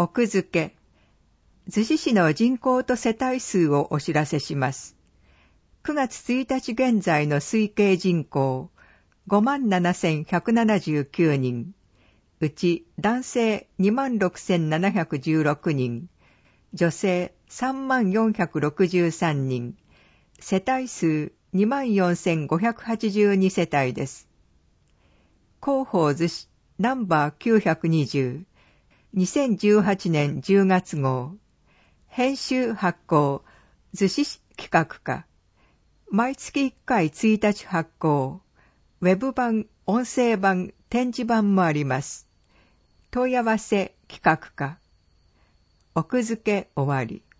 奥付け。逗子市の人口と世帯数をお知らせします。9月1日現在の推計人口、57,179 人。うち男性26,716 人、女性34,63 人、世帯数24,582 世帯です。広報逗子ナンバー920、2018年10月号。編集発行、逗子市企画課。毎月1回1日発行。ウェブ版、音声版、展示版もあります。問い合わせ企画課。奥付け終わり。